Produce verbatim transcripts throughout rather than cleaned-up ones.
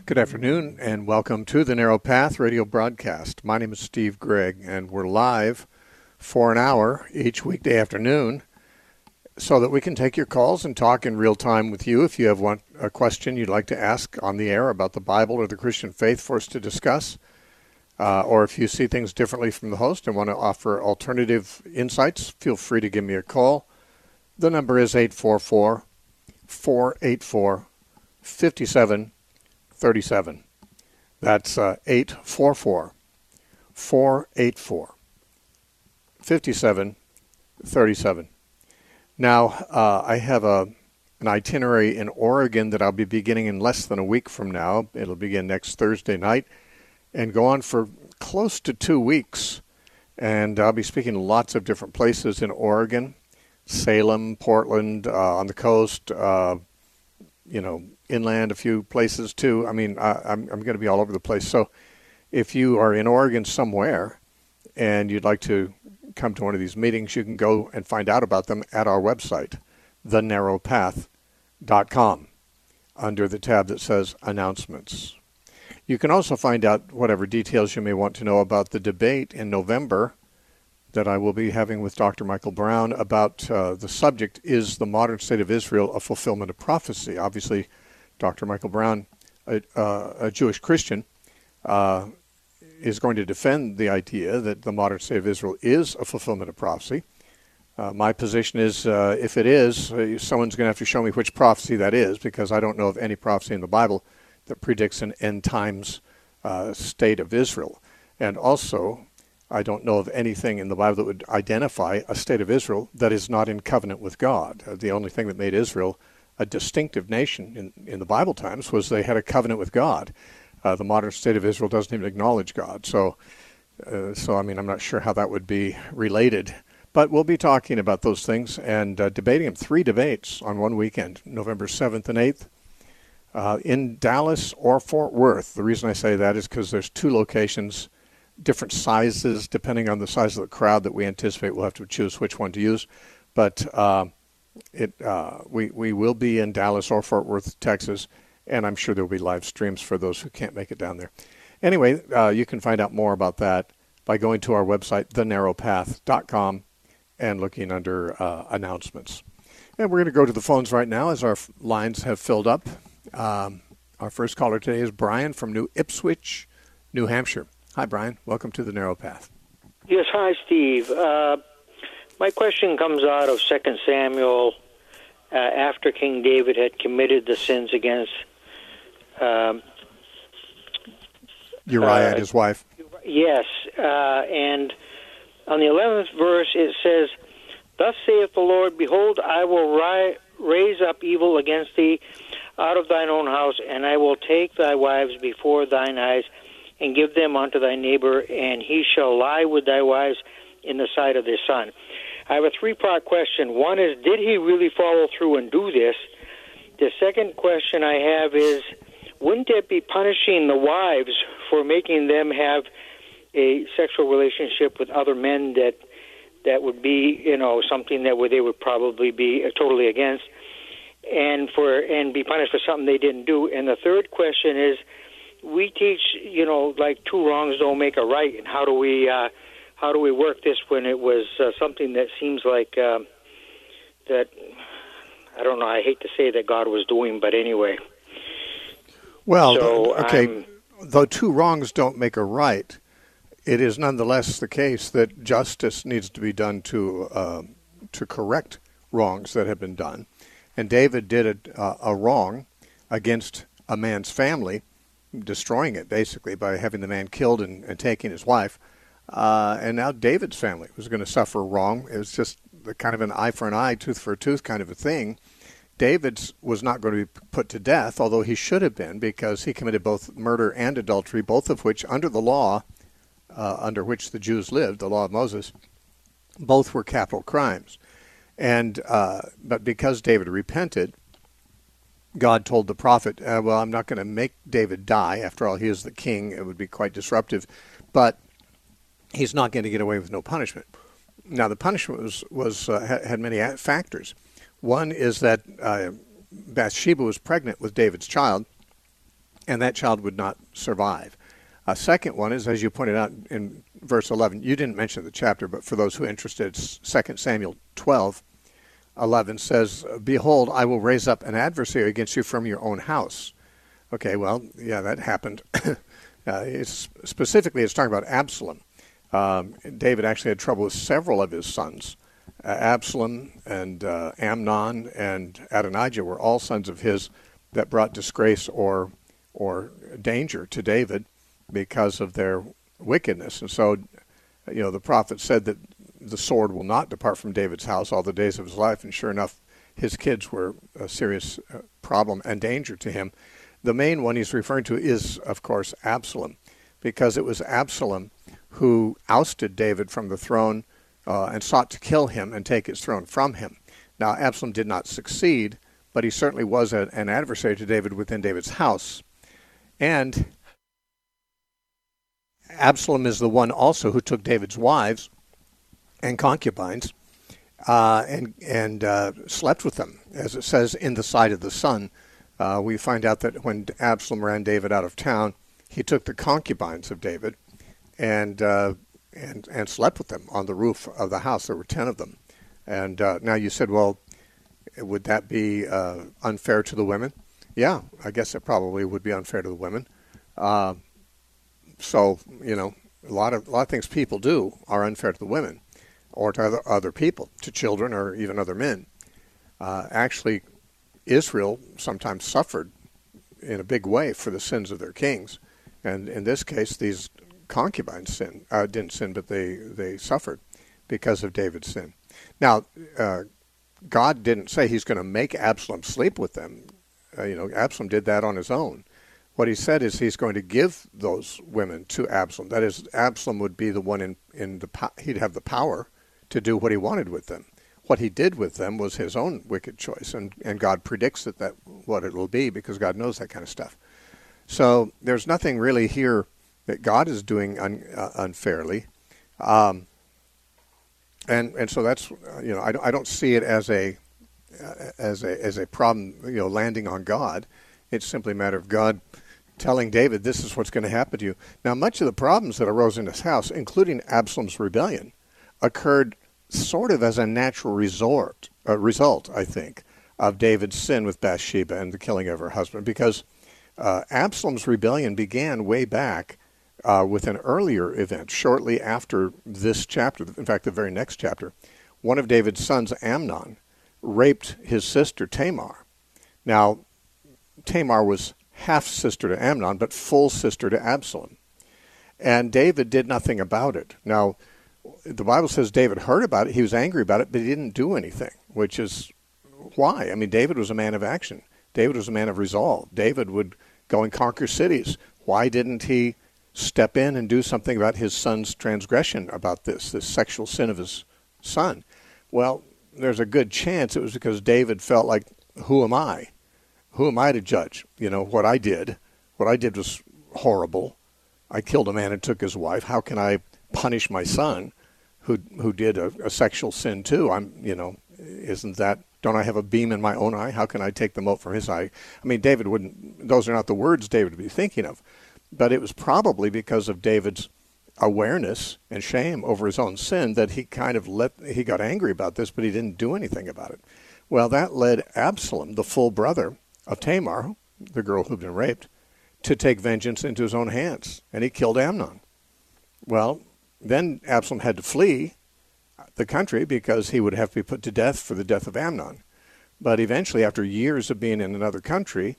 Good afternoon, and welcome to the Narrow Path radio broadcast. My name is Steve Gregg, and we're live for an hour each weekday afternoon so that we can take your calls and talk in real time with you. If you have one, a question you'd like to ask on the air about the Bible or the Christian faith for us to discuss, uh, or if you see things differently from the host and want to offer alternative insights, feel free to give me a call. The number is eight four four, four eight four, five seven thirty-seven. That's uh, eight four four, four eight four, five seven thirty-seven. Now, uh, I have a an itinerary in Oregon that I'll be beginning in less than a week from now. It'll begin next Thursday night and go on for close to two weeks. And I'll be speaking to lots of different places in Oregon, Salem, Portland, uh, on the coast, uh, you know, inland a few places too. I mean, I, I'm, I'm going to be all over the place. So if you are in Oregon somewhere and you'd like to come to one of these meetings, you can go and find out about them at our website, the narrow path dot com, under the tab that says Announcements. You can also find out whatever details you may want to know about the debate in November that I will be having with Doctor Michael Brown about uh, the subject, is the modern state of Israel a fulfillment of prophecy? Obviously, Doctor Michael Brown, a, uh, a Jewish Christian, uh, is going to defend the idea that the modern state of Israel is a fulfillment of prophecy. Uh, my position is, uh, if it is, uh, someone's going to have to show me which prophecy that is, because I don't know of any prophecy in the Bible that predicts an end times uh, state of Israel. And also, I don't know of anything in the Bible that would identify a state of Israel that is not in covenant with God. Uh, the only thing that made Israel a distinctive nation in, in the Bible times was they had a covenant with God. Uh, the modern state of Israel doesn't even acknowledge God. So, uh, so I mean, I'm not sure how that would be related. But we'll be talking about those things and uh, debating them. Three debates on one weekend, November seventh and eighth, uh, in Dallas or Fort Worth. The reason I say that is because there's two locations, different sizes, depending on the size of the crowd that we anticipate. We'll have to choose which one to use. But uh, it uh, we, we will be in Dallas or Fort Worth, Texas, and I'm sure there will be live streams for those who can't make it down there. Anyway, uh, you can find out more about that by going to our website, the narrow path dot com, and looking under uh, announcements. And we're going to go to the phones right now as our f- lines have filled up. Um, our first caller today is Brian from New Ipswich, New Hampshire. Hi, Brian. Welcome to the Narrow Path. Yes, hi, Steve. Uh, my question comes out of Second Samuel uh, after King David had committed the sins against um, Uriah uh, and his wife. Yes, uh, and on the eleventh verse it says, "Thus saith the Lord, Behold, I will ri- raise up evil against thee out of thine own house, and I will take thy wives before thine eyes, and give them unto thy neighbor, and he shall lie with thy wives in the sight of his son." I have a three-part question. One is, did he really follow through and do this? The second question I have is, wouldn't it be punishing the wives for making them have a sexual relationship with other men that that would be, you know, something that they would probably be totally against, and for and be punished for something they didn't do? And the third question is, we teach, you know, like two wrongs don't make a right, and how do we uh, how do we work this when it was uh, something that seems like uh, that, I don't know, I hate to say that God was doing, but anyway. Well, so okay, I'm, though two wrongs don't make a right, it is nonetheless the case that justice needs to be done to uh, to correct wrongs that have been done. And David did a, uh, a wrong against a man's family, destroying it basically by having the man killed and, and taking his wife. Uh, and now David's family was going to suffer wrong. It was just the kind of an eye for an eye, tooth for a tooth kind of a thing. David's was not going to be put to death, although he should have been, because he committed both murder and adultery, both of which, under the law uh, under which the Jews lived, the law of Moses, both were capital crimes. And uh, but because David repented, God told the prophet, uh, well, I'm not going to make David die. After all, he is the king. It would be quite disruptive. But he's not going to get away with no punishment. Now, the punishment was, was uh, had many factors. One is that uh, Bathsheba was pregnant with David's child, and that child would not survive. A second one is, as you pointed out in verse eleven, you didn't mention the chapter, but for those who are interested, Second Samuel twelve eleven says, "Behold, I will raise up an adversary against you from your own house." Okay, well, yeah, that happened. uh, it's, specifically, it's talking about Absalom. Um, David actually had trouble with several of his sons. Uh, Absalom and uh, Amnon and Adonijah were all sons of his that brought disgrace or or danger to David because of their wickedness. And so, you know, the prophet said that the sword will not depart from David's house all the days of his life, and sure enough, his kids were a serious uh, problem and danger to him. The main one he's referring to is, of course, Absalom, because it was Absalom who ousted David from the throne uh, and sought to kill him and take his throne from him. Now, Absalom did not succeed, but he certainly was a, an adversary to David within David's house. And Absalom is the one also who took David's wives and concubines uh, and, and uh, slept with them, as it says in the Side of the Sun. Uh, we find out that when Absalom ran David out of town, he took the concubines of David and uh, and and slept with them on the roof of the house. There were ten of them. And uh, now you said, well, would that be uh, unfair to the women? Yeah, I guess it probably would be unfair to the women. Uh, so, you know, a lot of a lot of things people do are unfair to the women or to other, other people, to children or even other men. Uh, actually, Israel sometimes suffered in a big way for the sins of their kings. And in this case, these concubines sin, uh, didn't sin, but they, they suffered because of David's sin. Now, uh, God didn't say he's going to make Absalom sleep with them. Uh, you know, Absalom did that on his own. What he said is he's going to give those women to Absalom. That is, Absalom would be the one in, in the, he'd have the power to do what he wanted with them. What he did with them was his own wicked choice, and, and God predicts that, that what it will be because God knows that kind of stuff. So there's nothing really here that God is doing un, uh, unfairly. Um, and and so that's, you know, I, I don't see it as a, uh, as a as a problem, you know, landing on God. It's simply a matter of God telling David, this is what's going to happen to you. Now, much of the problems that arose in his house, including Absalom's rebellion, occurred sort of as a natural resort, uh, result, I think, of David's sin with Bathsheba and the killing of her husband, because uh, Absalom's rebellion began way back uh, with an earlier event, shortly after this chapter, in fact, the very next chapter. One of David's sons, Amnon, raped his sister Tamar. Now, Tamar was half-sister to Amnon, but full sister to Absalom. And David did nothing about it. Now, the Bible says David heard about it, he was angry about it, but he didn't do anything, which is why. I mean, David was a man of action. David was a man of resolve. David would go and conquer cities. Why didn't he step in and do something about his son's transgression about this, this sexual sin of his son? Well, there's a good chance it was because David felt like, who am I? Who am I to judge? You know, what I did. What I did was horrible. I killed a man and took his wife. How can I punish my son who who did a, a sexual sin too? I'm, you know, isn't that, don't I have a beam in my own eye? How can I take the mote from his eye? I mean, David wouldn't, those are not the words David would be thinking of, but it was probably because of David's awareness and shame over his own sin that he kind of let, he got angry about this, but he didn't do anything about it. Well, that led Absalom, the full brother of Tamar, the girl who'd been raped, to take vengeance into his own hands, and he killed Amnon. Well, then Absalom had to flee the country because he would have to be put to death for the death of Amnon. But eventually, after years of being in another country,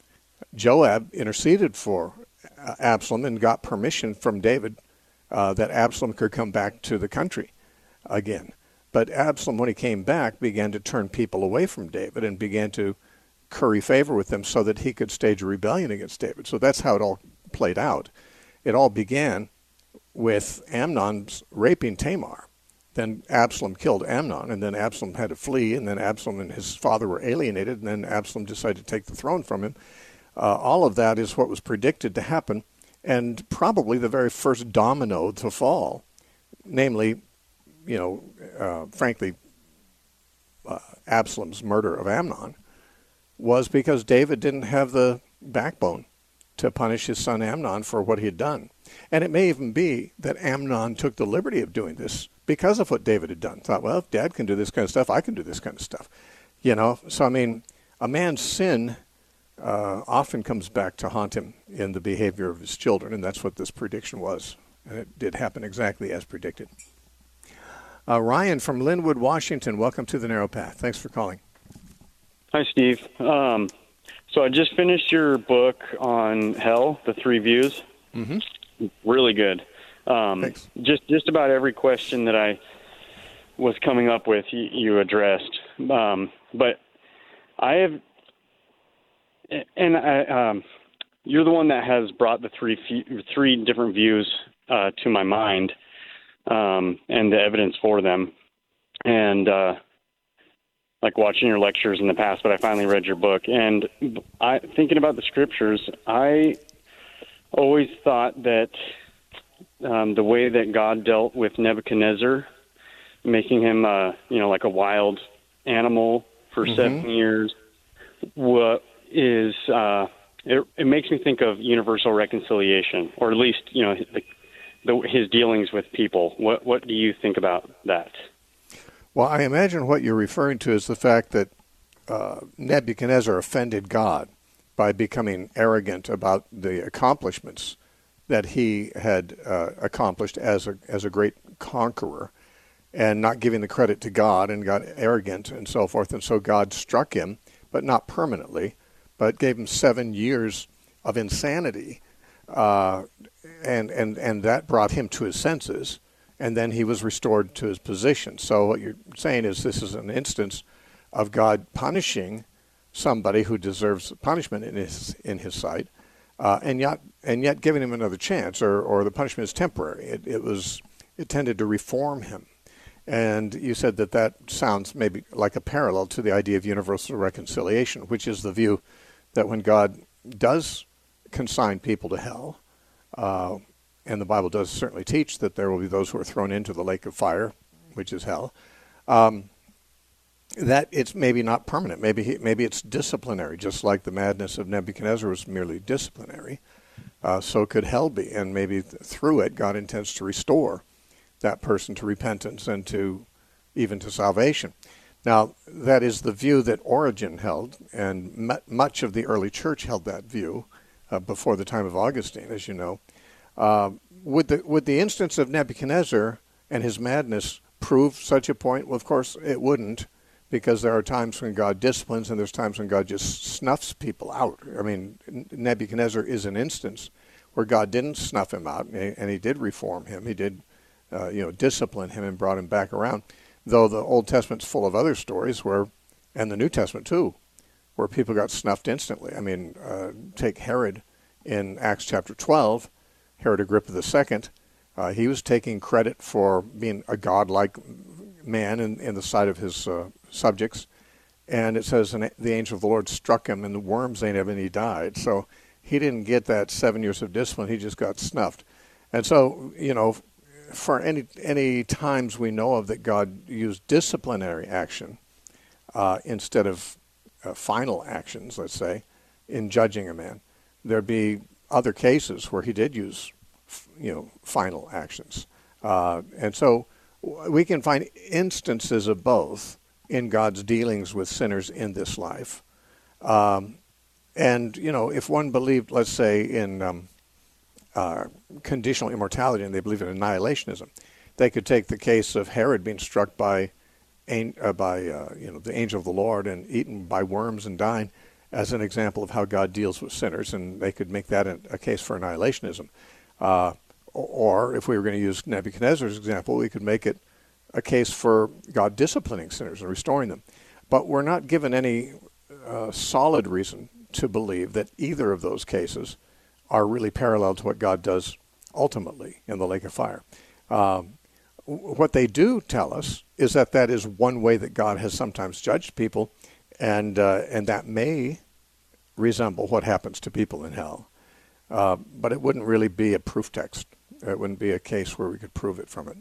Joab interceded for Absalom and got permission from David uh, that Absalom could come back to the country again. But Absalom, when he came back, began to turn people away from David and began to curry favor with them so that he could stage a rebellion against David. So that's how it all played out. It all began with Amnon's raping Tamar. Then Absalom killed Amnon, and then Absalom had to flee, and then Absalom and his father were alienated, and then Absalom decided to take the throne from him. Uh, all of that is what was predicted to happen, and probably the very first domino to fall, namely, you know, uh, frankly, uh, Absalom's murder of Amnon, was because David didn't have the backbone to punish his son Amnon for what he had done. And it may even be that Amnon took the liberty of doing this because of what David had done. Thought, well, if Dad can do this kind of stuff, I can do this kind of stuff. You know, so I mean, a man's sin uh, often comes back to haunt him in the behavior of his children, and that's what this prediction was. And it did happen exactly as predicted. Uh, Ryan from Linwood, Washington, welcome to the Narrow Path. Thanks for calling. Hi, Steve. Um, so I just finished your book on hell, The Three Views. Mm-hmm. Really good. Um, Thanks. Just just about every question that I was coming up with, you, you addressed. Um, but I have, and I, um, you're the one that has brought the three three different views uh, to my mind, um, and the evidence for them. And uh, like watching your lectures in the past, but I finally read your book. And I, thinking about the scriptures, I always thought that um, the way that God dealt with Nebuchadnezzar, making him, uh, you know, like a wild animal for mm-hmm. seven years, what is uh, it, it makes me think of universal reconciliation, or at least, you know, the, the, his dealings with people. What what do you think about that? Well, I imagine what you're referring to is the fact that uh, Nebuchadnezzar offended God by becoming arrogant about the accomplishments that he had uh, accomplished as a as a great conqueror, and not giving the credit to God, and got arrogant and so forth. And so God struck him, but not permanently, but gave him seven years of insanity, uh, and and and that brought him to his senses. And then he was restored to his position. So what you're saying is this is an instance of God punishing somebody who deserves punishment in his in his sight, uh, and yet and yet giving him another chance, or, or the punishment is temporary. It, it was it tended to reform him. And you said that that sounds maybe like a parallel to the idea of universal reconciliation, which is the view that when God does consign people to hell, uh, and the Bible does certainly teach that there will be those who are thrown into the lake of fire, which is hell, um, that it's maybe not permanent. Maybe he, maybe it's disciplinary, just like the madness of Nebuchadnezzar was merely disciplinary. Uh, so could hell be, and maybe th- through it God intends to restore that person to repentance and to even to salvation. Now, that is the view that Origen held, and m- much of the early church held that view uh, before the time of Augustine, as you know. Uh, would the would the instance of Nebuchadnezzar and his madness prove such a point? Well, of course it wouldn't, because there are times when God disciplines and there's times when God just snuffs people out. I mean, Nebuchadnezzar is an instance where God didn't snuff him out, and he, and he did reform him. He did, uh, you know, discipline him and brought him back around. Though the Old Testament's full of other stories where, and the New Testament too, where people got snuffed instantly. I mean, uh, take Herod in Acts chapter twelve. Herod Agrippa the Second, uh, he was taking credit for being a godlike man in, in the sight of his uh, subjects. And it says, and the angel of the Lord struck him, and the worms ate him, and he died. So he didn't get that seven years of discipline. He just got snuffed. And so, you know, for any any times we know of that God used disciplinary action uh, instead of uh, final actions, let's say, in judging a man, there'd be other cases where he did use, you know, final actions. Uh, and so we can find instances of both in God's dealings with sinners in this life. Um, and, you know, if one believed, let's say, in um, uh, conditional immortality and they believe in annihilationism, they could take the case of Herod being struck by, uh, by uh, you know, the angel of the Lord and eaten by worms and dying as an example of how God deals with sinners, and they could make that a, a case for annihilationism. Uh, or if we were going to use Nebuchadnezzar's example, we could make it a case for God disciplining sinners and restoring them. But we're not given any uh, solid reason to believe that either of those cases are really parallel to what God does ultimately in the lake of fire. Um, what they do tell us is that that is one way that God has sometimes judged people, and uh, and that may resemble what happens to people in hell. Uh, but it wouldn't really be a proof text. It wouldn't be a case where we could prove it from it.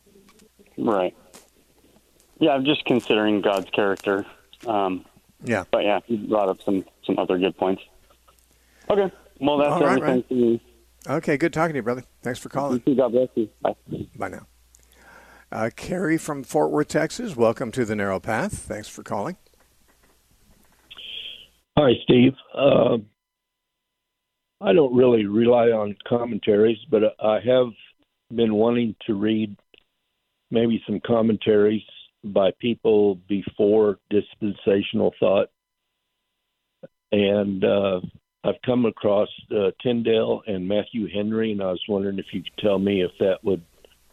Right. Yeah, I'm just considering God's character. Um, yeah. But yeah, you brought up some, some other good points. Okay. Well, that's All right, everything Ryan. for me. Okay, good talking to you, brother. Thanks for You calling. too. God bless you. Bye. Bye now. Uh, Carrie from Fort Worth, Texas. Welcome to the Narrow Path. Thanks for calling. Hi, Steve. Uh, I don't really rely on commentaries, but I have been wanting to read maybe some commentaries by people before dispensational thought. And uh, I've come across uh, Tyndale and Matthew Henry, and I was wondering if you could tell me if that would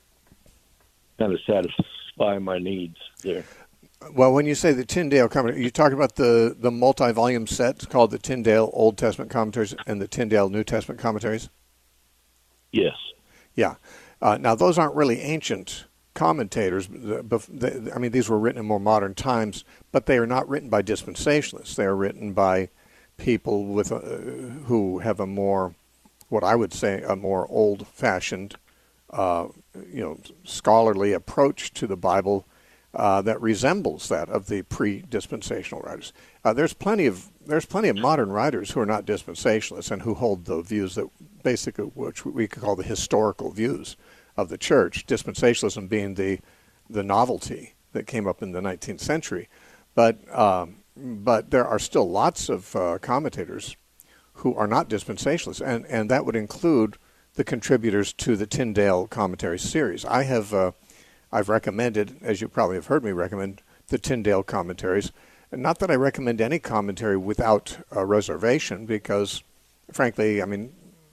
kind of satisfy my needs there. Well, when you say the Tyndale commentary, you talking about the, the multi-volume set called the Tyndale Old Testament Commentaries and the Tyndale New Testament Commentaries? Yes. Yeah. Uh, now, those aren't really ancient commentators. I mean, these were written in more modern times, but they are not written by dispensationalists. They are written by people with a, who have a more, what I would say, a more old-fashioned, uh, you know, scholarly approach to the Bible uh, that resembles that of the pre-dispensational writers. Uh, there's plenty of there's plenty of modern writers who are not dispensationalists and who hold the views that basically, which we could call the historical views of the church. Dispensationalism being the the novelty that came up in the nineteenth century, but um, but there are still lots of uh, commentators who are not dispensationalists, and and that would include the contributors to the Tyndale Commentary series. I have uh, I've recommended, as you probably have heard me recommend, the Tyndale commentaries. Not that I recommend any commentary without a reservation, because, frankly, I mean,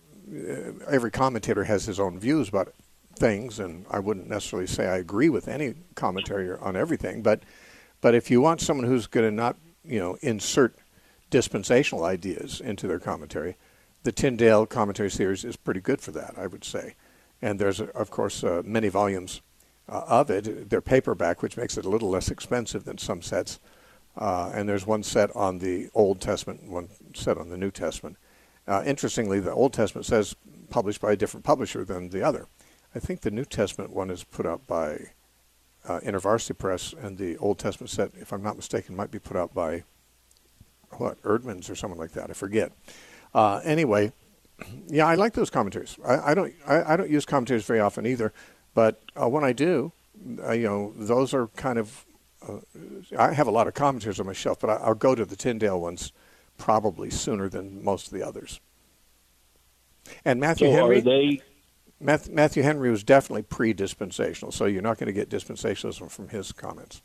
every commentator has his own views about things, and I wouldn't necessarily say I agree with any commentary on everything. But, but if you want someone who's going to not, you know, insert dispensational ideas into their commentary, the Tyndale Commentary series is pretty good for that, I would say. And there's, of course, uh, many volumes uh, of it. They're paperback, which makes it a little less expensive than some sets. Uh, and there's one set on the Old Testament and one set on the New Testament. Uh, interestingly, the Old Testament says published by a different publisher than the other. I think the New Testament one is put out by uh, InterVarsity Press, and the Old Testament set, if I'm not mistaken, might be put out by, what, Erdman's or someone like that. I forget. Uh, anyway, yeah, I like those commentaries. I, I don't I, I don't use commentaries very often either, but uh, when I do, uh, you know, those are kind of, uh, I have a lot of commentaries on my shelf, but I, I'll go to the Tyndale ones probably sooner than most of the others. And Matthew So Henry, are they, Matthew Henry was definitely pre-dispensational, so you're not going to get dispensationalism from his comments.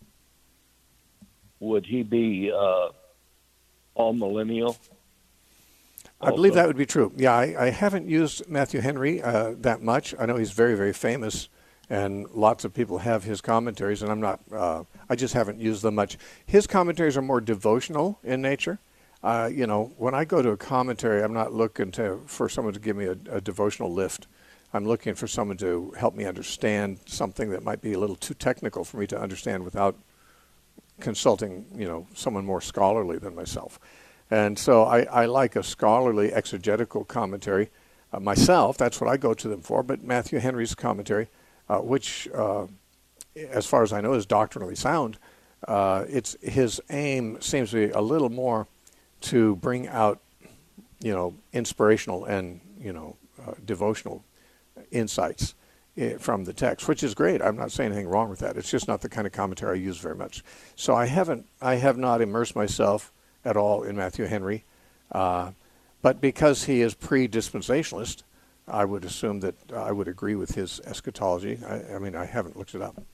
would he be uh, all millennial? I believe that would be true. Yeah, I, I haven't used Matthew Henry uh, that much. I know he's very, very famous, and lots of people have his commentaries, and I'm not, uh, I just haven't used them much. His commentaries are more devotional in nature. Uh, you know, when I go to a commentary, I'm not looking to for someone to give me a, a devotional lift. I'm looking for someone to help me understand something that might be a little too technical for me to understand without consulting, you know, someone more scholarly than myself. And so I, I like a scholarly exegetical commentary uh, myself. That's what I go to them for. But Matthew Henry's commentary, uh, which, uh, as far as I know, is doctrinally sound, uh, it's his aim seems to be a little more to bring out, you know, inspirational and, you know, uh, devotional insights uh, from the text, which is great. I'm not saying anything wrong with that. It's just not the kind of commentary I use very much. So I haven't, I have not immersed myself at all in Matthew Henry, uh, but because he is pre-dispensationalist, I would assume that I would agree with his eschatology. I, I mean, I haven't looked it up.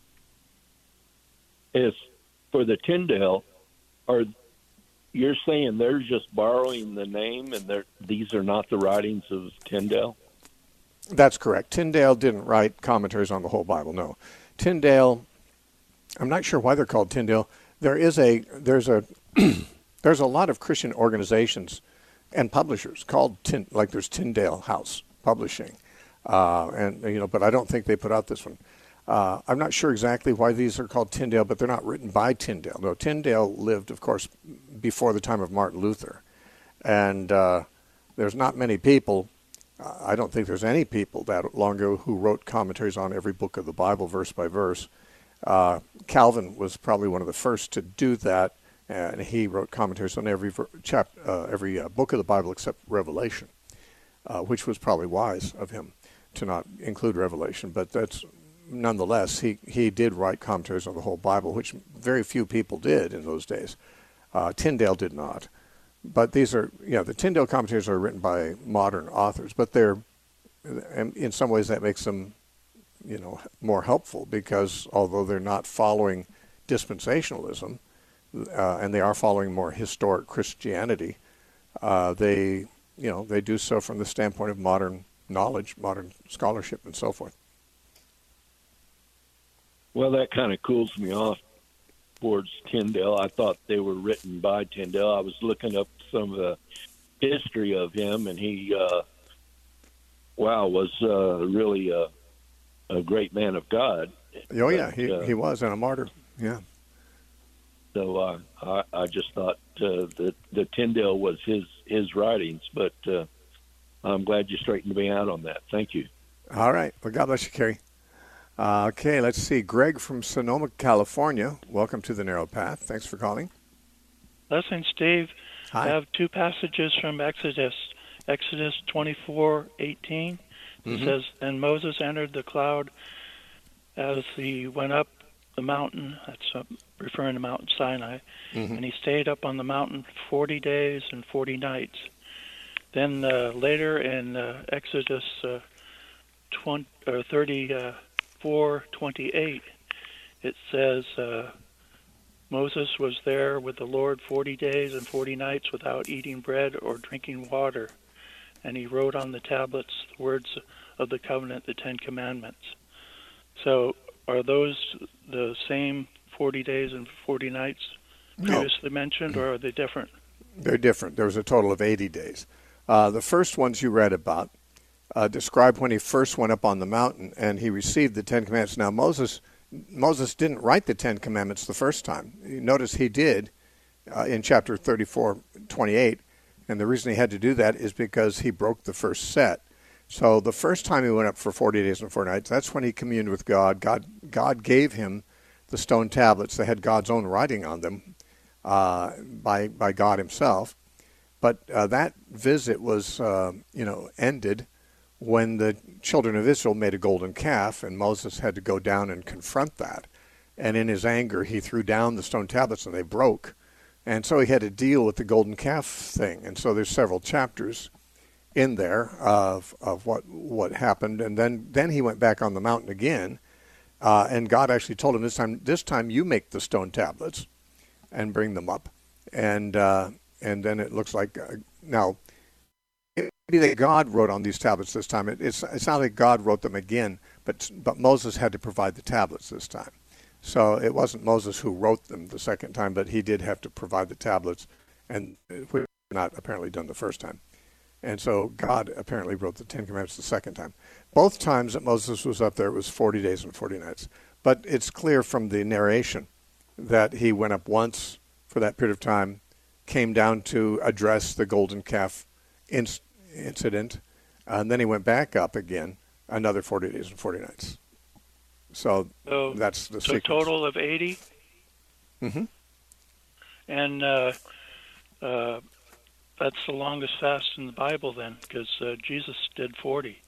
Is for the Tyndale, are you're saying they're just borrowing the name, and they're, these are not the writings of Tyndale? That's correct. Tyndale didn't write commentaries on the whole Bible. No, Tyndale. I'm not sure why they're called Tyndale. There is a there's a there's a lot of Christian organizations and publishers called Tin, like there's Tyndale House Publishing, uh, and you know, but I don't think they put out this one. Uh, I'm not sure exactly why these are called Tyndale, but they're not written by Tyndale. No, Tyndale lived, of course, before the time of Martin Luther, and uh, there's not many people. Uh, I don't think there's any people that long ago who wrote commentaries on every book of the Bible, verse by verse. Uh, Calvin was probably one of the first to do that, and he wrote commentaries on every ver- chap, uh, every uh, book of the Bible except Revelation, uh, which was probably wise of him to not include Revelation. But that's nonetheless, he, he did write commentaries on the whole Bible, which very few people did in those days. Uh, Tyndale did not. But these are, yeah, the Tyndale commentaries are written by modern authors, but they're, in some ways that makes them, you know, more helpful, because although they're not following dispensationalism, uh, and they are following more historic Christianity, uh, they, you know, they do so from the standpoint of modern knowledge, modern scholarship, and so forth. Well, that kind of cools me off towards Tyndale. I thought they were written by Tyndale. I was looking up some of the history of him, and he, uh, wow, was uh, really a, a great man of God. Oh, yeah, but, he, uh, he was, and a martyr, yeah. So uh, I, I just thought uh, that the Tyndale was his, his writings, but uh, I'm glad you straightened me out on that. Thank you. All right. Well, God bless you, Kerry. Uh, okay, let's see. Greg from Sonoma, California. Welcome to the Narrow Path. Thanks for calling. Listen, Steve. Hi. I have two passages from Exodus. Exodus twenty-four eighteen. It Mm-hmm. says, "And Moses entered the cloud as he went up the mountain." That's uh, referring to Mount Sinai. Mm-hmm. And he stayed up on the mountain forty days and forty nights. Then uh, later in uh, Exodus uh, twenty, or thirty-four twenty-eight, it says, uh, "Moses was there with the Lord forty days and forty nights without eating bread or drinking water. And he wrote on the tablets the words of the covenant, the Ten Commandments." So are those the same forty days and forty nights previously No. mentioned, or are they different? They're different. There was a total of eighty days. Uh, the first ones you read about uh, describe when he first went up on the mountain and he received the Ten Commandments. Now, Moses Moses didn't write the Ten Commandments the first time. Notice he did uh, in chapter thirty-four twenty-eight, and the reason he had to do that is because he broke the first set. So the first time he went up for forty days and forty nights, that's when he communed with God. God, God gave him the stone tablets. They had God's own writing on them uh, by by God himself. But uh, that visit was, uh, you know, ended when the children of Israel made a golden calf, and Moses had to go down and confront that. And in his anger, he threw down the stone tablets, and they broke. And so he had to deal with the golden calf thing. And so there's several chapters in there of of what what happened. And then, then he went back on the mountain again, uh, and God actually told him this time, this time you make the stone tablets and bring them up. And uh, and then it looks like, uh, now, it may be that God wrote on these tablets this time. It, it's it's not like God wrote them again, but but Moses had to provide the tablets this time. So it wasn't Moses who wrote them the second time, but he did have to provide the tablets, and which was not apparently done the first time. And so God apparently wrote the Ten Commandments the second time. Both times that Moses was up there, it was forty days and forty nights. But it's clear from the narration that he went up once for that period of time, came down to address the golden calf inc- incident, and then he went back up again, another forty days and forty nights. So, So that's the So sequence. total of eighty? Mm-hmm. And uh, uh, that's the longest fast in the Bible then, because uh, Jesus did forty.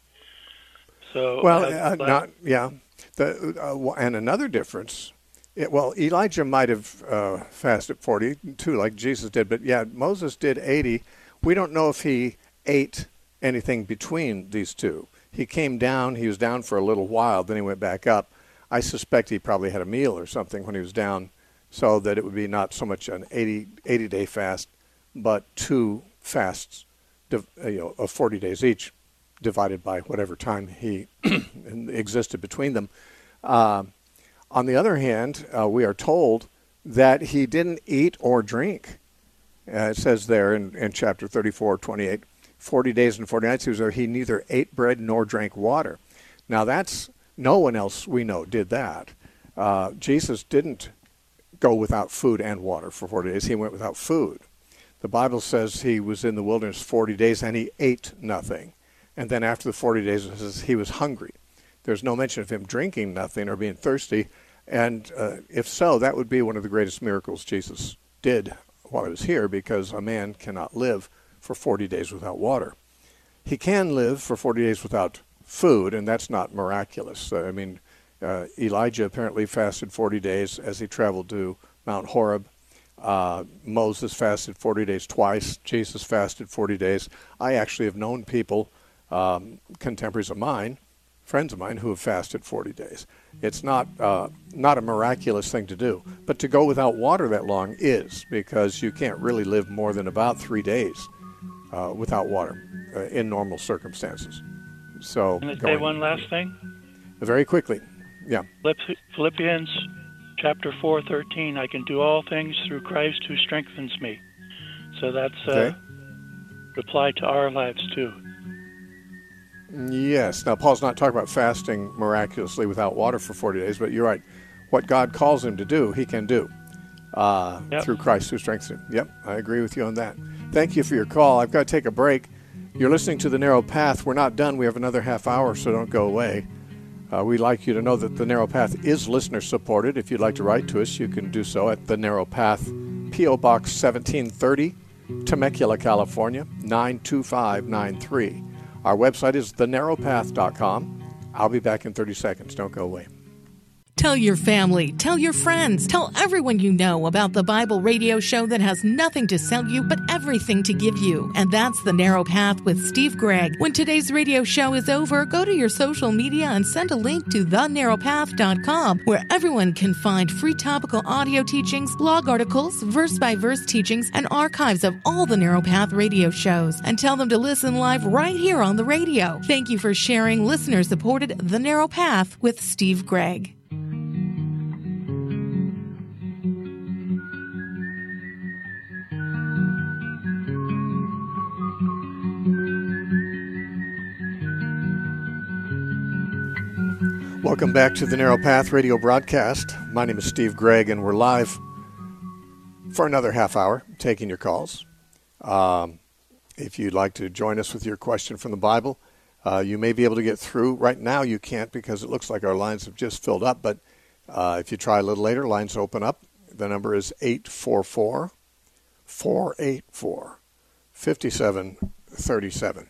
So Well, uh, uh, not yeah. The uh, and another difference. It, well, Elijah might have uh, fasted forty too, like Jesus did. But yeah, Moses did eighty. We don't know if he ate anything between these two. He came down. He was down for a little while. Then he went back up. I suspect he probably had a meal or something when he was down, so that it would be not so much an eighty, eighty-day fast, but two fasts, you know, of forty days each, divided by whatever time he existed between them. Uh, on the other hand, uh, we are told that he didn't eat or drink. Uh, it says there in, in chapter thirty-four twenty-eight, forty days and forty nights he was there. He neither ate bread nor drank water. Now that's, no one else we know did that. Uh, Jesus didn't go without food and water for forty days. He went without food. The Bible says he was in the wilderness forty days and he ate nothing. And then after the forty days, it says he was hungry. There's no mention of him drinking nothing or being thirsty. And uh, if so, that would be one of the greatest miracles Jesus did while he was here, because a man cannot live for forty days without water. He can live for forty days without food, and that's not miraculous. I mean, uh, Elijah apparently fasted forty days as he traveled to Mount Horeb. Uh, Moses fasted forty days twice. Jesus fasted forty days. I actually have known people, um, contemporaries of mine, friends of mine, who have fasted forty days. It's not uh, not a miraculous thing to do. But to go without water that long is, because you can't really live more than about three days uh, without water uh, in normal circumstances. So, Can I say going, one last thing? very quickly, yeah. Philippians chapter four thirteen. I can do all things through Christ who strengthens me. So that's uh, Okay. applied to our lives too. Yes. Now, Paul's not talking about fasting miraculously without water for forty days, but you're right. What God calls him to do, he can do uh, Yep. through Christ who strengthens him. Yep, I agree with you on that. Thank you for your call. I've got to take a break. You're listening to The Narrow Path. We're not done. We have another half hour, so don't go away. Uh, we'd like you to know that The Narrow Path is listener-supported. If you'd like to write to us, you can do so at The Narrow Path, P O. Box seventeen thirty, Temecula, California, nine two five nine three. Our website is the narrow path dot com. I'll be back in thirty seconds. Don't go away. Tell your family, tell your friends, tell everyone you know about the Bible radio show that has nothing to sell you but everything to give you. And that's The Narrow Path with Steve Gregg. When today's radio show is over, go to your social media and send a link to the narrow path dot com, where everyone can find free topical audio teachings, blog articles, verse-by-verse teachings, and archives of all the Narrow Path radio shows. And tell them to listen live right here on the radio. Thank you for sharing listener-supported The Narrow Path with Steve Gregg. Welcome back to the Narrow Path radio broadcast. My name is Steve Gregg, and we're live for another half hour taking your calls. Um, if you'd like to join us with your question from the Bible, uh, you may be able to get through. Right now you can't, because it looks like our lines have just filled up, but uh, if you try a little later, lines open up. The number is eight four four, four eight four, five seven three seven.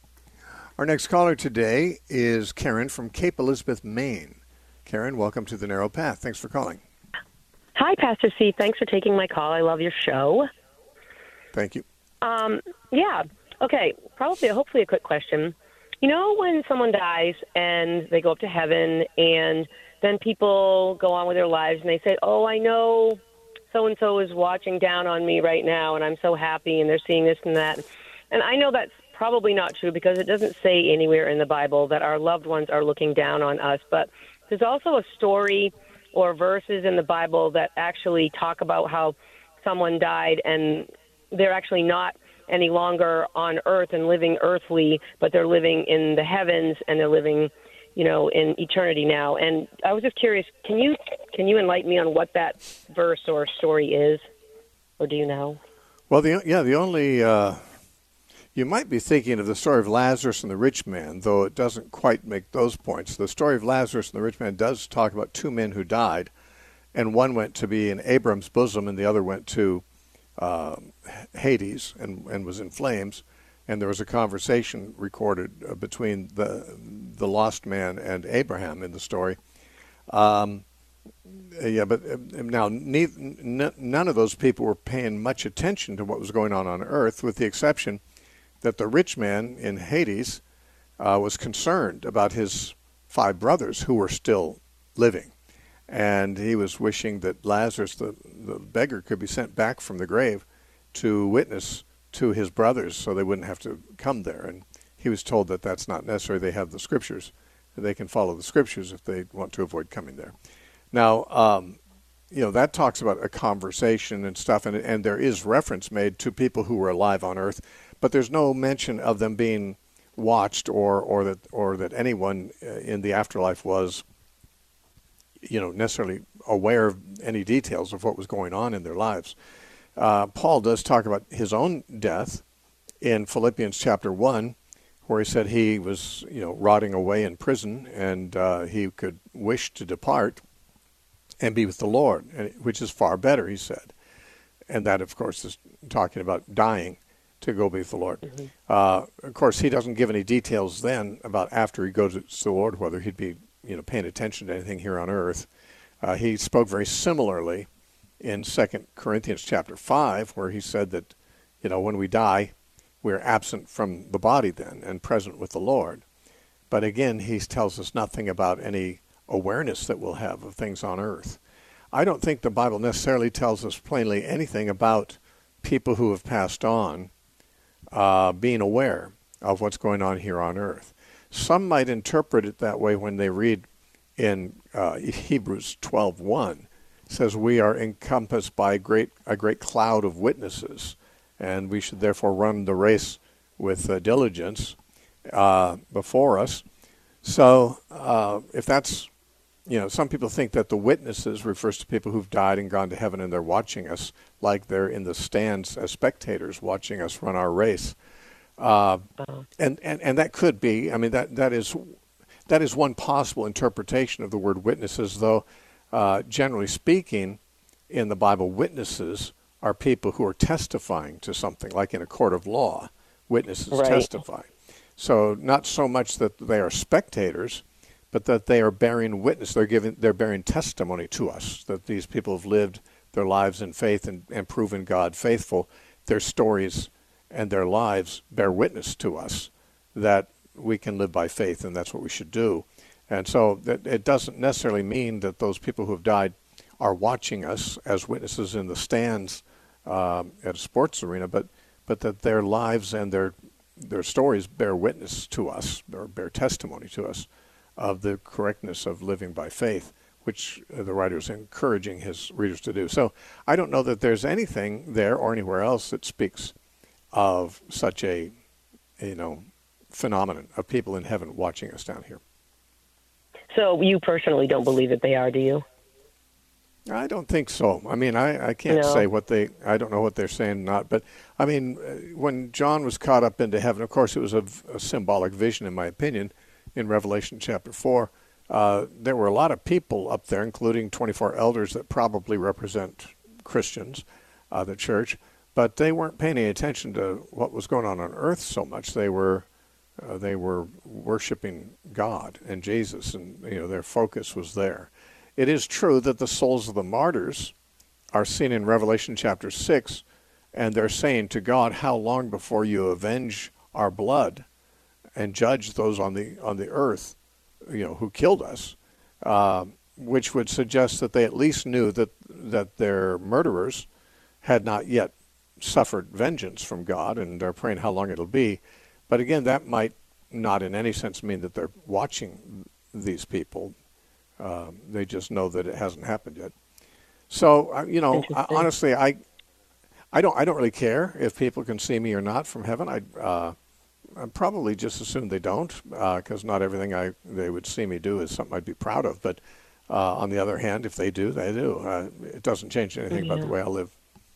Our next caller today is Karen from Cape Elizabeth, Maine. Karen, welcome to The Narrow Path. Thanks for calling. Hi, Pastor C. Thanks for taking my call. I love your show. Thank you. Um, yeah. Okay. Probably, hopefully, a quick question. You know, when someone dies and they go up to heaven, and then people go on with their lives, and they say, "Oh, I know so-and-so is watching down on me right now, and I'm so happy, and they're seeing this and that." And I know that's probably not true, because it doesn't say anywhere in the Bible that our loved ones are looking down on us. But there's also a story or verses in the Bible that actually talk about how someone died and they're actually not any longer on earth and living earthly, but they're living in the heavens, and they're living, you know, in eternity now. And I was just curious, can you can you enlighten me on what that verse or story is, or do you know? Well, the yeah, the only uh, you might be thinking of the story of Lazarus and the rich man, though it doesn't quite make those points. The story of Lazarus and the rich man does talk about two men who died, and one went to be in Abraham's bosom, and the other went to uh, Hades and, and was in flames. And there was a conversation recorded uh, between the the lost man and Abraham in the story. Um, yeah, but uh, now neither, n- none of those people were paying much attention to what was going on on earth, with the exception that the rich man in Hades uh, was concerned about his five brothers who were still living. And he was wishing that Lazarus, the, the beggar, could be sent back from the grave to witness to his brothers so they wouldn't have to come there. And he was told that that's not necessary. They have the scriptures. They can follow the scriptures if they want to avoid coming there. Now, um, you know, that talks about a conversation and stuff, and, and there is reference made to people who were alive on earth, but there's no mention of them being watched or, or that or that anyone in the afterlife was, you know, necessarily aware of any details of what was going on in their lives. Uh, Paul does talk about his own death in Philippians chapter one, where he said he was, you know, rotting away in prison, and uh, he could wish to depart and be with the Lord, which is far better, he said. and that, of course, is talking about dying to go be with the Lord. Mm-hmm. Uh, of course, he doesn't give any details then about after he goes to the Lord, whether he'd be, you know, paying attention to anything here on earth. Uh, he spoke very similarly in Second Corinthians chapter five, where he said that, you know, when we die, we're absent from the body then and present with the Lord. But again, he tells us nothing about any awareness that we'll have of things on earth. I don't think the Bible necessarily tells us plainly anything about people who have passed on uh, being aware of what's going on here on earth. Some might interpret it that way when they read in uh, Hebrews twelve one. It says, we are encompassed by a great, a great cloud of witnesses, and we should therefore run the race with uh, diligence uh, before us. So uh, if that's, you know, some people think that the witnesses refers to people who've died and gone to heaven and they're watching us like they're in the stands as spectators watching us run our race. Uh, and, and, and that could be, I mean, that, that is that is one possible interpretation of the word witnesses, though uh, generally speaking, in the Bible, witnesses are people who are testifying to something, like in a court of law, witnesses right. testify. So not so much that they are spectators, but that they are bearing witness. They're giving, they're bearing testimony to us that these people have lived their lives in faith and, and proven God faithful. Their stories and their lives bear witness to us that we can live by faith, and that's what we should do. And so that it doesn't necessarily mean that those people who have died are watching us as witnesses in the stands um, at a sports arena, but but that their lives and their their stories bear witness to us, or bear testimony to us, of the correctness of living by faith, which the writer is encouraging his readers to do. So I don't know that there's anything there or anywhere else that speaks of such a, you know, phenomenon of people in heaven watching us down here. So you personally don't believe that they are, do you? I don't think so. I mean, I, I can't no. say what they, I don't know what they're saying or not, but I mean, when John was caught up into heaven, of course it was a, a symbolic vision, in my opinion, in Revelation chapter four. Uh, there were a lot of people up there, including twenty-four elders that probably represent Christians, uh, the church, but they weren't paying any attention to what was going on on earth so much. They were uh, they were worshiping God and Jesus, and you know their focus was there. It is true that the souls of the martyrs are seen in Revelation chapter six, and they're saying to God, "How long before you avenge our blood and judge those on the on the earth, you know, who killed us?" Uh, which would suggest that they at least knew that that their murderers had not yet suffered vengeance from God, and they're praying how long it'll be. But again, that might not in any sense mean that they're watching these people. Um, they just know that it hasn't happened yet. So, uh, you know, I, honestly, I, I don't, I don't really care if people can see me or not from heaven. I, uh, I'd probably just assume they don't, because uh, not everything I they would see me do is something I'd be proud of. But uh, on the other hand, if they do, they do. Uh, it doesn't change anything yeah. about the way I live.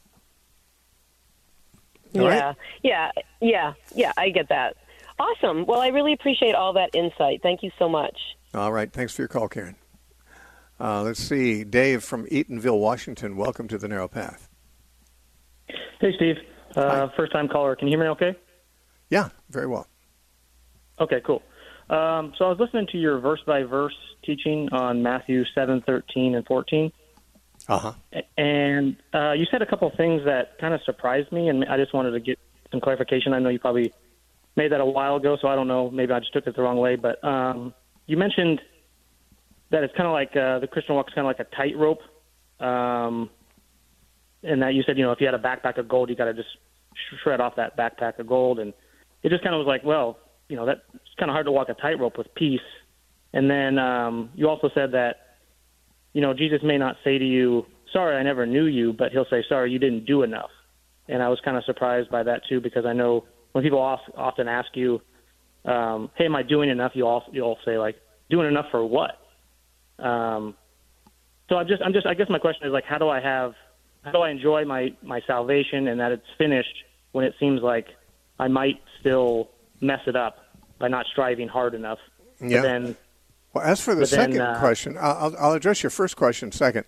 All yeah, right? yeah, yeah, yeah, I get that. Awesome. Well, I really appreciate all that insight. Thank you so much. All right. Thanks for your call, Karen. Uh, let's see. Dave from Eatonville, Washington. Welcome to the Narrow Path. Hey, Steve. Uh, first-time caller. Can you hear me okay? Yeah, very well. Okay, cool. Um, so I was listening to your verse-by-verse teaching on Matthew seven, thirteen, and fourteen. Uh-huh. And uh, you said a couple of things that kind of surprised me, and I just wanted to get some clarification. I know you probably made that a while ago, so I don't know. Maybe I just took it the wrong way. But um, you mentioned that it's kind of like uh, the Christian walk is kind of like a tightrope, um, and that you said, you know, if you had a backpack of gold, you got to just shred off that backpack of gold. And it just kind of was like, well, you know, that's kind of hard to walk a tightrope with peace. And then um, you also said that, you know, Jesus may not say to you, sorry, I never knew you, but he'll say, sorry, you didn't do enough. And I was kind of surprised by that, too, because I know when people often ask you, um, hey, am I doing enough? You all, you'll say, like, doing enough for what? Um, so I'm just, I'm just, I guess my question is, like, how do I have, how do I enjoy my, my salvation and that it's finished when it seems like I might still mess it up by not striving hard enough? Yeah. But then, well, as for the second then, uh, question, I'll, I'll address your first question second.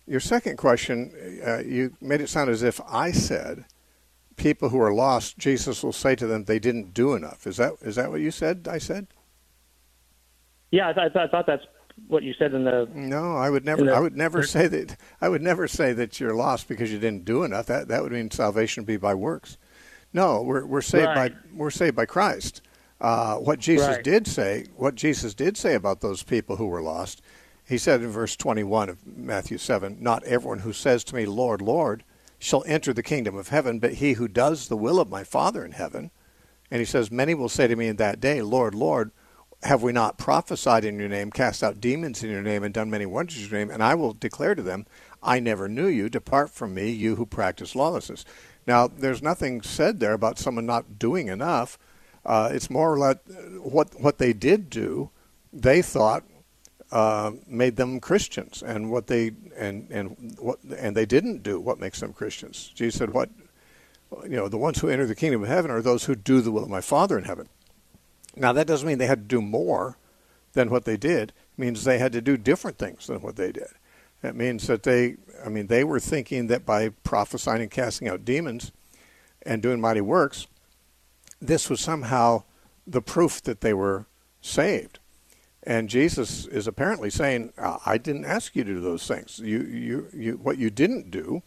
your second question, uh, you made it sound as if I said people who are lost, Jesus will say to them they didn't do enough. Is that is that what you said? I said. Yeah, I, th- I thought that's what you said in the. No, I would never. The, I would never say that. I would never say that you're lost because you didn't do enough. That that would mean salvation would be by works. No, we're we're saved right. by we're saved by Christ. Uh, what Jesus right. did say, what Jesus did say about those people who were lost, he said in verse twenty-one of Matthew seven, "Not everyone who says to me, Lord, Lord, shall enter the kingdom of heaven, but he who does the will of my Father in heaven." And he says, "Many will say to me in that day, Lord, Lord, have we not prophesied in your name, cast out demons in your name, and done many wonders in your name? And I will declare to them, I never knew you. Depart from me, you who practice lawlessness." Now, there's nothing said there about someone not doing enough. Uh, it's more or less what what they did do, they thought uh, made them Christians, and what they and and what and they didn't do what makes them Christians. Jesus said, "What you know, the ones who enter the kingdom of heaven are those who do the will of my Father in heaven." Now, that doesn't mean they had to do more than what they did. It means they had to do different things than what they did. It means that they, I mean, they were thinking that by prophesying and casting out demons and doing mighty works, this was somehow the proof that they were saved. And Jesus is apparently saying, I didn't ask you to do those things. You, you, you, what you didn't do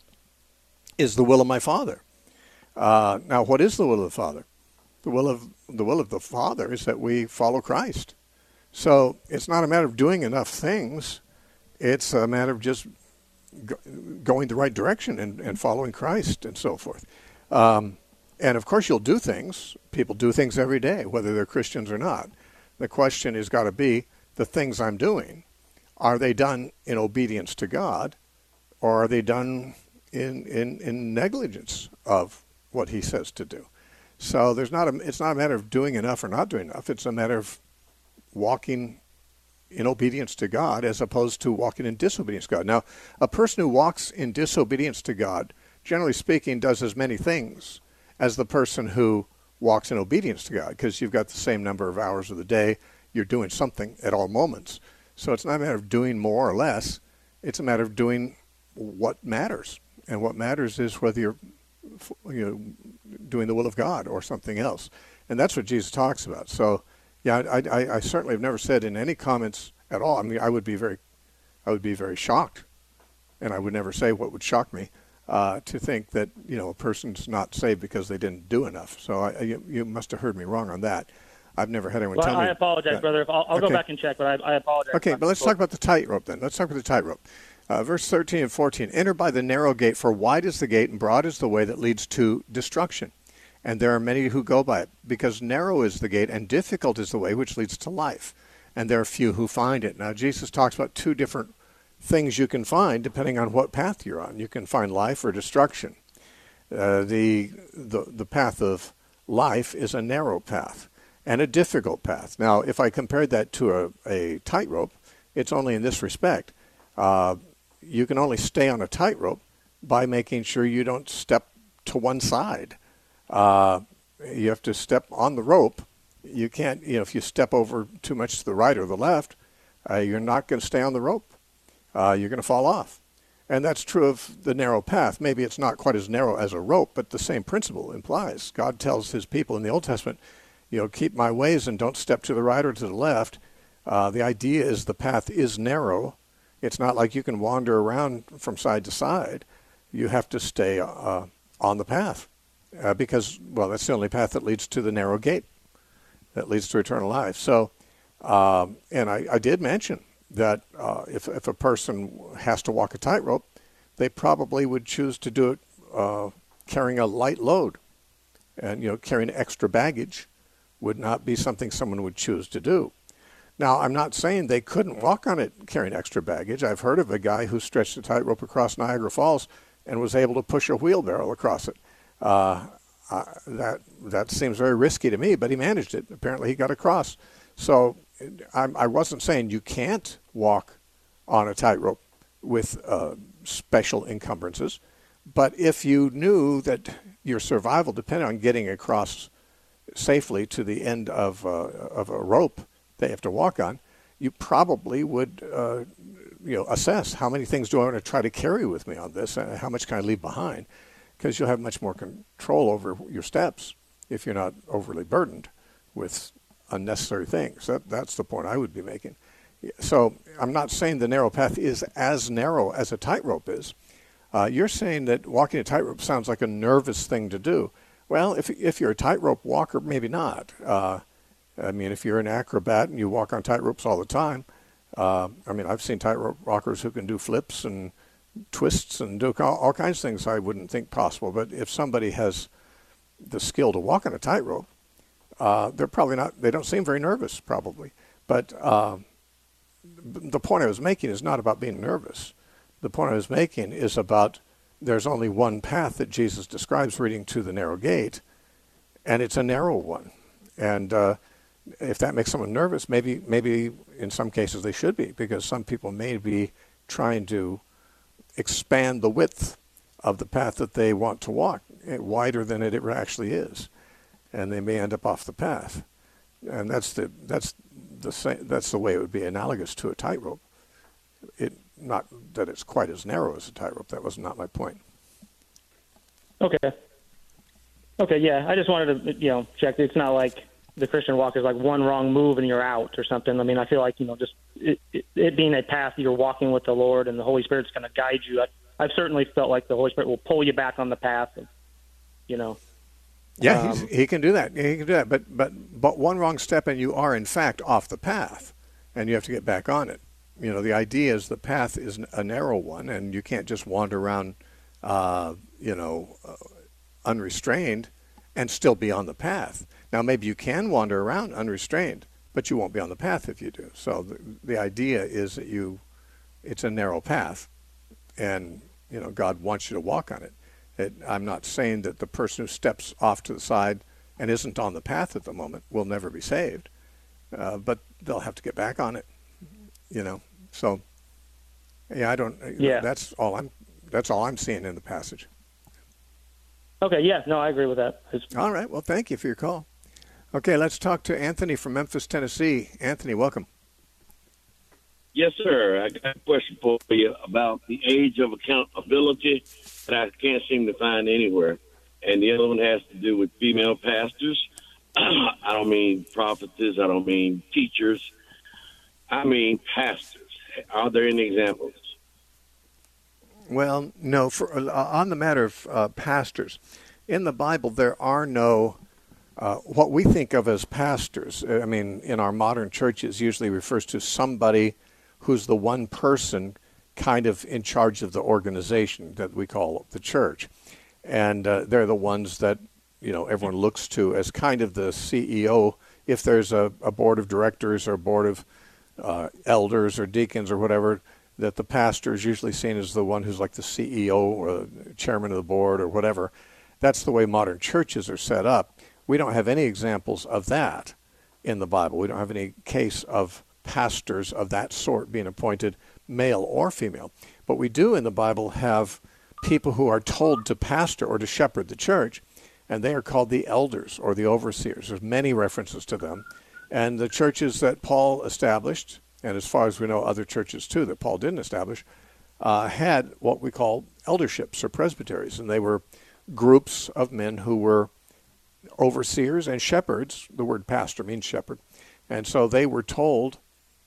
is the will of my Father. Uh, now, what is the will of the Father? The will of the will of the Father is that we follow Christ. So it's not a matter of doing enough things. It's a matter of just go, going the right direction and, and following Christ and so forth. Um, and of course, you'll do things. People do things every day, whether they're Christians or not. The question has got to be, the things I'm doing, are they done in obedience to God, or are they done in in, in negligence of what He says to do? So there's not a, it's not a matter of doing enough or not doing enough. It's a matter of walking in obedience to God as opposed to walking in disobedience to God. Now, a person who walks in disobedience to God, generally speaking, does as many things as the person who walks in obedience to God, because you've got the same number of hours of the day. You're doing something at all moments. So it's not a matter of doing more or less. It's a matter of doing what matters. And what matters is whether you're you know, doing the will of God or something else. And that's what Jesus talks about. So, yeah, I, I, I certainly have never said in any comments at all. I mean, I would be very, I would be very shocked, and I would never say what would shock me, uh, to think that, you know, a person's not saved because they didn't do enough. So I, you, you must have heard me wrong on that. I've never had anyone well, tell I me. I apologize, that. brother. I'll, I'll okay. go back and check, but I, I apologize. Okay, but let's talk about the tightrope then. Let's talk about the tightrope. Uh, verse thirteen and fourteen, "Enter by the narrow gate, for wide is the gate and broad is the way that leads to destruction. And there are many who go by it, because narrow is the gate and difficult is the way which leads to life. And there are few who find it." Now, Jesus talks about two different things you can find depending on what path you're on. You can find life or destruction. Uh, the, the, the path of life is a narrow path and a difficult path. Now, if I compared that to a, a tightrope, it's only in this respect. Uh, you can only stay on a tightrope by making sure you don't step to one side. Uh, you have to step on the rope. You can't, you know, if you step over too much to the right or the left, uh, you're not going to stay on the rope. Uh, you're going to fall off. And that's true of the narrow path. Maybe it's not quite as narrow as a rope, but the same principle implies. God tells his people in the Old Testament, you know, keep my ways and don't step to the right or to the left. Uh, the idea is the path is narrow. It's not like you can wander around from side to side. You have to stay uh, on the path uh, because, well, that's the only path that leads to the narrow gate, that leads to eternal life. So, um, and I, I did mention that uh, if, if a person has to walk a tightrope, they probably would choose to do it uh, carrying a light load. And, you know, carrying extra baggage would not be something someone would choose to do. Now, I'm not saying they couldn't walk on it carrying extra baggage. I've heard of a guy who stretched a tightrope across Niagara Falls and was able to push a wheelbarrow across it. Uh, uh, that that seems very risky to me, but he managed it. Apparently he got across. So I, I wasn't saying you can't walk on a tightrope with uh, special encumbrances, but if you knew that your survival depended on getting across safely to the end of, uh, of a rope they have to walk on, you probably would uh, you know, assess how many things do I want to try to carry with me on this, and how much can I leave behind, because you'll have much more control over your steps if you're not overly burdened with unnecessary things. That, that's the point I would be making. So I'm not saying the narrow path is as narrow as a tightrope is. Uh, you're saying that walking a tightrope sounds like a nervous thing to do. Well, if if you're a tightrope walker, maybe not. Uh, I mean, if you're an acrobat and you walk on tightropes all the time, uh, I mean, I've seen tightrope walkers who can do flips and twists and do all, all kinds of things I wouldn't think possible. But if somebody has the skill to walk on a tightrope, uh, they're probably not, they don't seem very nervous, probably. But uh, the point I was making is not about being nervous. The point I was making is about there's only one path that Jesus describes leading to the narrow gate, and it's a narrow one. And uh, if that makes someone nervous, maybe maybe in some cases they should be, because some people may be trying to expand the width of the path that they want to walk, wider than it actually is, and they may end up off the path. And that's the that's the same, that's the way it would be analogous to a tightrope. It not that it's quite as narrow as a tightrope. That was not my point. Okay. Okay. Yeah, I just wanted to you know check. It's not like the Christian walk is like one wrong move and you're out or something. I mean, I feel like you know just it, it, it being a path you're walking with the Lord and the Holy Spirit's going to guide you. I, I've certainly felt like the Holy Spirit will pull you back on the path. And, you know. Yeah, um, he's, he can do that. He can do that. But but but one wrong step and you are in fact off the path, and you have to get back on it. You know, the idea is the path is a narrow one, and you can't just wander around, uh, you know, uh, unrestrained, and still be on the path. Now, maybe you can wander around unrestrained, but you won't be on the path if you do. So the, the idea is that you, it's a narrow path, and you know, God wants you to walk on it. It, I'm not saying that the person who steps off to the side and isn't on the path at the moment will never be saved, uh, but they'll have to get back on it. You know, so yeah, I don't. Yeah. That's all I'm. That's all I'm seeing in the passage. Okay. Yeah. No, I agree with that. It's- all right. Well, thank you for your call. Okay, let's talk to Anthony from Memphis, Tennessee. Anthony, welcome. Yes, sir. I got a question for you about the age of accountability that I can't seem to find anywhere. And the other one has to do with female pastors. I don't mean prophetess. I don't mean teachers. I mean pastors. Are there any examples? Well, no. For uh, on the matter of uh, pastors, in the Bible there are no uh, what we think of as pastors. I mean, in our modern churches, usually refers to somebody who's the one person kind of in charge of the organization that we call the church, and uh, they're the ones that you know everyone looks to as kind of the C E O. If there's a, a board of directors or a board of Uh, elders or deacons or whatever, that the pastor is usually seen as the one who's like the C E O or the chairman of the board or whatever. That's the way modern churches are set up. We don't have any examples of that in the Bible. We don't have any case of pastors of that sort being appointed, male or female. But we do in the Bible have people who are told to pastor or to shepherd the church, and they are called the elders or the overseers. There's many references to them. And the churches that Paul established, and as far as we know other churches too that Paul didn't establish, uh, had what we call elderships or presbyteries. And they were groups of men who were overseers and shepherds. The word pastor means shepherd. And so they were told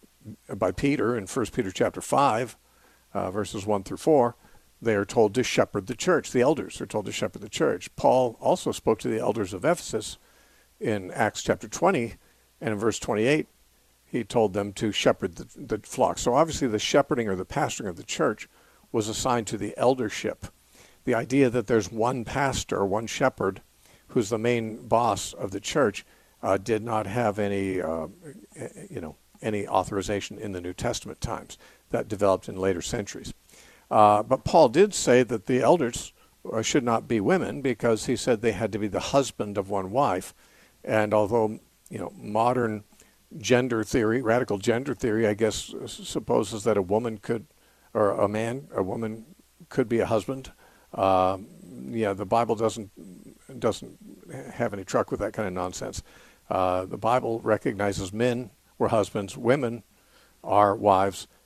by Peter in First Peter chapter five, uh, verses one through four, they are told to shepherd the church. The elders are told to shepherd the church. Paul also spoke to the elders of Ephesus in Acts chapter twenty, and in verse twenty-eight, he told them to shepherd the, the flock. So obviously the shepherding or the pastoring of the church was assigned to the eldership. The idea that there's one pastor, one shepherd, who's the main boss of the church, uh, did not have any, uh, you know, any authorization in the New Testament times. That developed in later centuries. Uh, but Paul did say that the elders should not be women, because he said they had to be the husband of one wife. And although you know, modern gender theory, radical gender theory, I guess, supposes that a woman could, or a man, a woman could be a husband. Uh, yeah, the Bible doesn't doesn't have any truck with that kind of nonsense. Uh, the Bible recognizes men were husbands, women are wives,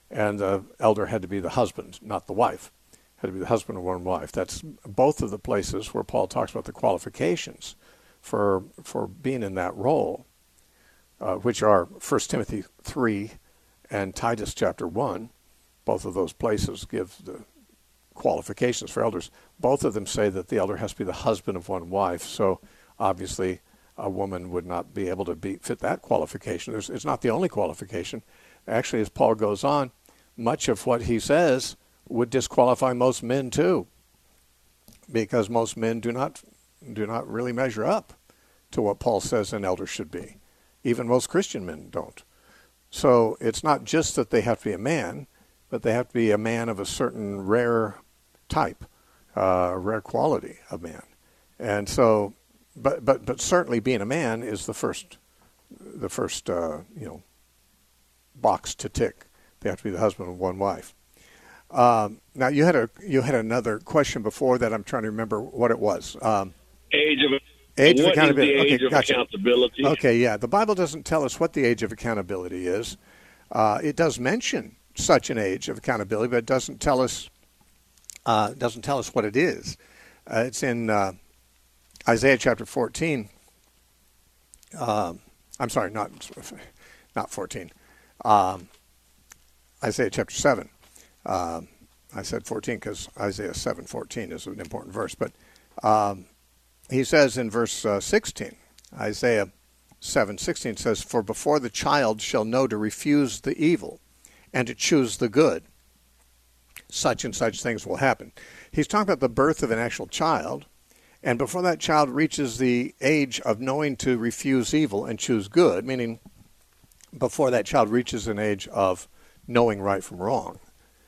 and the elder had to be the husband, not the wife. Had to be the husband of one wife. That's both of the places where Paul talks about the qualifications for for being in that role, uh, which are First Timothy three and Titus chapter one. Both of those places give the qualifications for elders. Both of them say that the elder has to be the husband of one wife. So obviously a woman would not be able to be, fit that qualification. There's, it's not the only qualification. Actually, as Paul goes on, much of what he says would disqualify most men too, because most men do not do not really measure up to what Paul says an elder should be. Even most Christian men don't. So it's not just that they have to be a man, but they have to be a man of a certain rare type, uh, rare quality of man. And so, but but but certainly being a man is the first the first uh, you know box to tick. They have to be the husband of one wife. Um, now you had a you had another question before that. I'm trying to remember what it was. Um, age of age what of accountability. Is the age okay, of gotcha. accountability? Okay, yeah. The Bible doesn't tell us what the age of accountability is. Uh, it does mention such an age of accountability, but it doesn't tell us uh, doesn't tell us what it is. Uh, it's in uh, Isaiah chapter fourteen. Um, I'm sorry, not not fourteen. Um, Isaiah chapter seven. Um, I said fourteen because Isaiah seven fourteen is an important verse. But um, he says in verse uh, sixteen, Isaiah seven sixteen says, "For before the child shall know to refuse the evil and to choose the good, such and such things will happen." He's talking about the birth of an actual child, and before that child reaches the age of knowing to refuse evil and choose good, meaning before that child reaches an age of knowing right from wrong.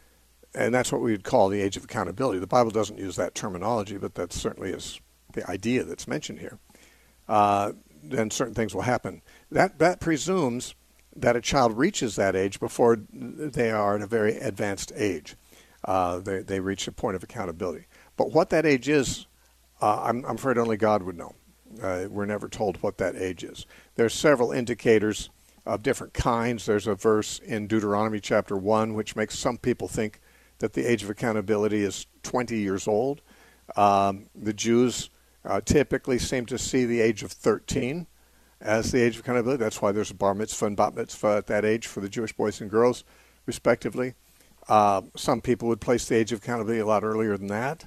And that's what we would call the age of accountability. The Bible doesn't use that terminology, but that certainly is the idea that's mentioned here. Uh, then certain things will happen. That that presumes that a child reaches that age before they are at a very advanced age. Uh, they, they reach a point of accountability. But what that age is, uh, I'm, I'm afraid only God would know. Uh, we're never told what that age is. There's several indicators of different kinds. There's a verse in Deuteronomy chapter one, which makes some people think that the age of accountability is twenty years old. Um, the Jews uh, typically seem to see the age of thirteen as the age of accountability. That's why there's a bar mitzvah and bat mitzvah at that age for the Jewish boys and girls, respectively. Uh, some people would place the age of accountability a lot earlier than that.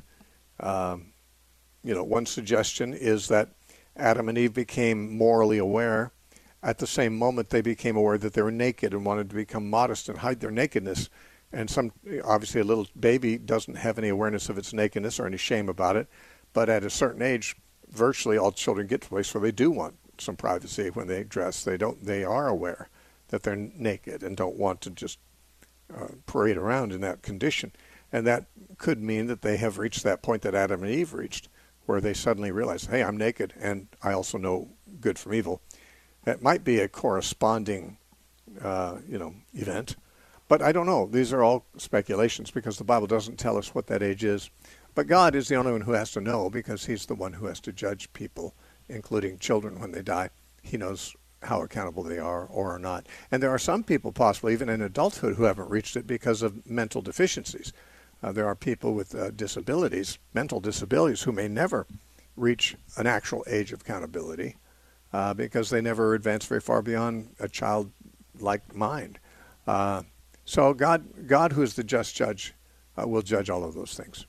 Um, you know, one suggestion is that Adam and Eve became morally aware at the same moment they became aware that they were naked and wanted to become modest and hide their nakedness. And some, obviously a little baby doesn't have any awareness of its nakedness or any shame about it. But at a certain age, virtually all children get to a place where they do want some privacy when they dress. They don't. They are aware that they're naked and don't want to just uh, parade around in that condition. And that could mean that they have reached that point that Adam and Eve reached, where they suddenly realize, hey, I'm naked and I also know good from evil. That might be a corresponding, uh, you know, event. But I don't know. These are all speculations because the Bible doesn't tell us what that age is. But God is the only one who has to know because he's the one who has to judge people, including children when they die. He knows how accountable they are or are not. And there are some people possibly even in adulthood who haven't reached it because of mental deficiencies. Uh, there are people with uh, disabilities, mental disabilities, who may never reach an actual age of accountability uh, because they never advance very far beyond a childlike mind. Uh, So God, God, who is the just judge, uh, will judge all of those things,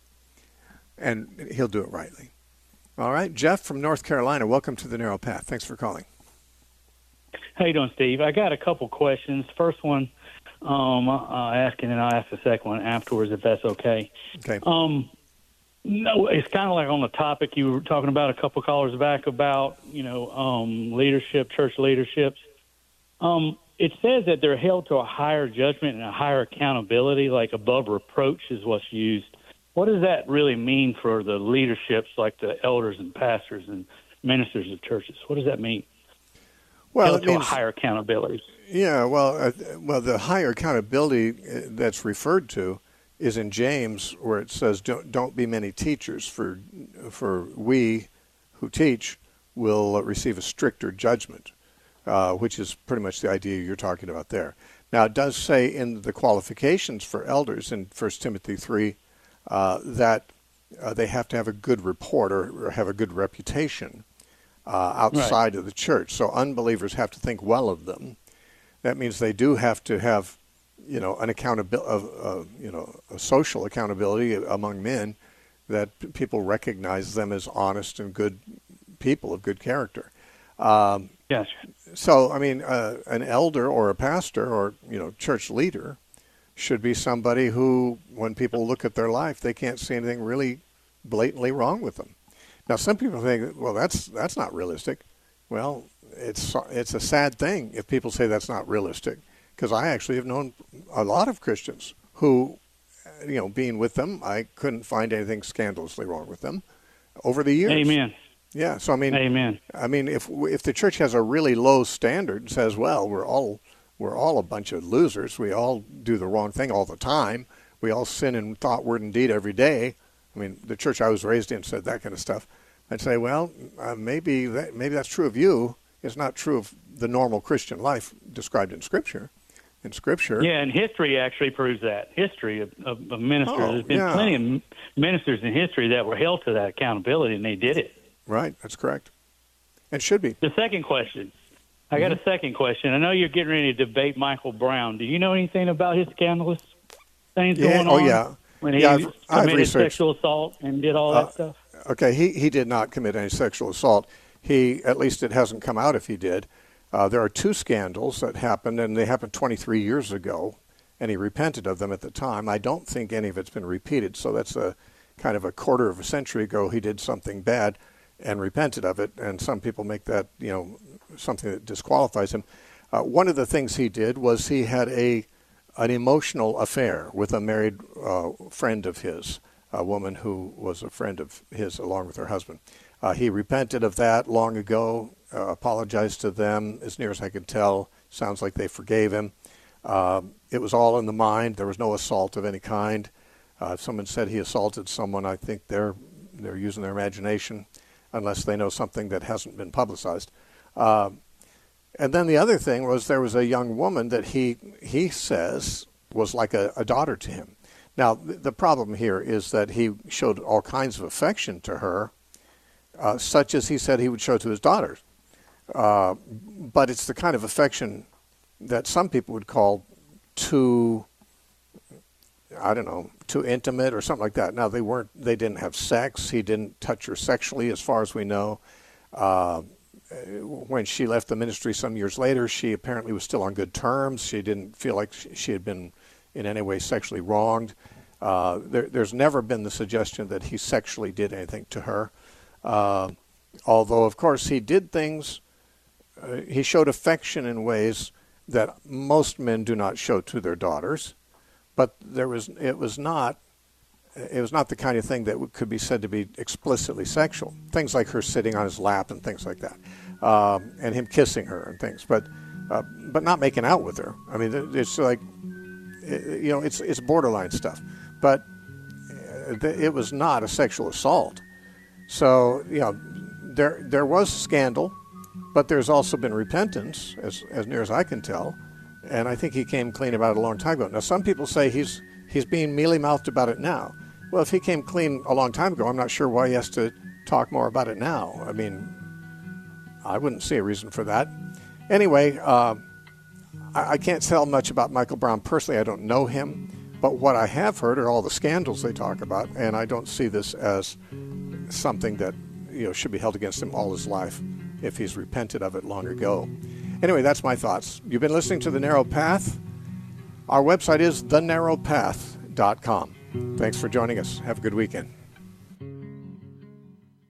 and he'll do it rightly. All right, Jeff from North Carolina, welcome to the Narrow Path. Thanks for calling. How you doing, Steve? I got a couple questions. First one, um, I'll ask, and then I'll ask the second one afterwards, if that's okay. Okay. Um, no, it's kind of like on the topic you were talking about a couple callers back about, you know, um, leadership, church leaderships. Um. It says that they're held to a higher judgment and a higher accountability, like above reproach is what's used. What does that really mean for the leaderships, like the elders and pastors and ministers of churches? What does that mean? Well, held it to means, a higher accountability. Yeah, well, uh, well, the higher accountability that's referred to is in James, where it says, "Don't don't be many teachers, for for we who teach will receive a stricter judgment." Uh, which is pretty much the idea you're talking about there. Now, it does say in the qualifications for elders in First Timothy three uh, that uh, they have to have a good report or, or have a good reputation uh, outside right. of the church. So unbelievers have to think well of them. That means they do have to have, you know, an accountability, uh, uh, you know, a social accountability among men, that p- people recognize them as honest and good people of good character. Um, yes. So, I mean, uh, an elder or a pastor or, you know, church leader should be somebody who, when people look at their life, they can't see anything really blatantly wrong with them. Now, some people think, well, that's that's not realistic. Well, it's it's a sad thing if people say that's not realistic, because I actually have known a lot of Christians who, you know, being with them, I couldn't find anything scandalously wrong with them over the years. Amen. Yeah, so I mean, Amen. I mean, if if the church has a really low standard and says, well, we're all we're all a bunch of losers, we all do the wrong thing all the time, we all sin in thought, word, and deed every day. I mean, the church I was raised in said that kind of stuff. I'd say, well, uh, maybe that maybe that's true of you. It's not true of the normal Christian life described in Scripture. In Scripture, yeah, and history actually proves that. History of, of, of ministers. Oh, There's been yeah. plenty of ministers in history that were held to that accountability, and they did it. Right, that's correct. It should be. The second question. I Mm-hmm. got a second question. I know you're getting ready to debate Michael Brown. Do you know anything about his scandalous things Yeah, going oh, on? yeah. When he Yeah, I've- I've committed researched- sexual assault and did all Uh, that stuff? Okay, he, he did not commit any sexual assault. He, at least it hasn't come out if he did. Uh, there are two scandals that happened, and they happened twenty-three years ago, and he repented of them at the time. I don't think any of it's been repeated, so that's a kind of a quarter of a century ago he did something bad and repented of it, and some people make that, you know, something that disqualifies him. Uh, one of the things he did was he had a an emotional affair with a married uh, friend of his, a woman who was a friend of his along with her husband. Uh, he repented of that long ago, uh, apologized to them, as near as I could tell. Sounds like they forgave him. Uh, it was all in the mind. There was no assault of any kind. Uh, if someone said he assaulted someone, I think they're they're using their imagination, unless they know something that hasn't been publicized. Uh, and then the other thing was there was a young woman that he he says was like a, a daughter to him. Now, th- the problem here is that he showed all kinds of affection to her, uh, such as he said he would show to his daughters. Uh, but it's the kind of affection that some people would call too, I don't know, too intimate or something like that. Now, they weren't, they didn't have sex. He didn't touch her sexually, as far as we know. Uh, when she left the ministry some years later, she apparently was still on good terms. She didn't feel like she had been in any way sexually wronged. Uh, there, there's never been the suggestion that he sexually did anything to her. Uh, although, of course, he did things, uh, he showed affection in ways that most men do not show to their daughters. But there was, it was not, it was not the kind of thing that could be said to be explicitly sexual. Things like her sitting on his lap and things like that, um, and him kissing her and things, but uh, but not making out with her. I mean, it's like, you know, it's it's borderline stuff. But it was not a sexual assault. So, you know, there there was scandal, but there's also been repentance, as as near as I can tell. And I think he came clean about it a long time ago. Now, some people say he's he's being mealy-mouthed about it now. Well, if he came clean a long time ago, I'm not sure why he has to talk more about it now. I mean, I wouldn't see a reason for that. Anyway, uh, I, I can't tell much about Michael Brown personally. I don't know him. But what I have heard are all the scandals they talk about, and I don't see this as something that, you know, should be held against him all his life if he's repented of it long ago. Anyway, that's my thoughts. You've been listening to The Narrow Path. Our website is the narrow path dot com. Thanks for joining us. Have a good weekend.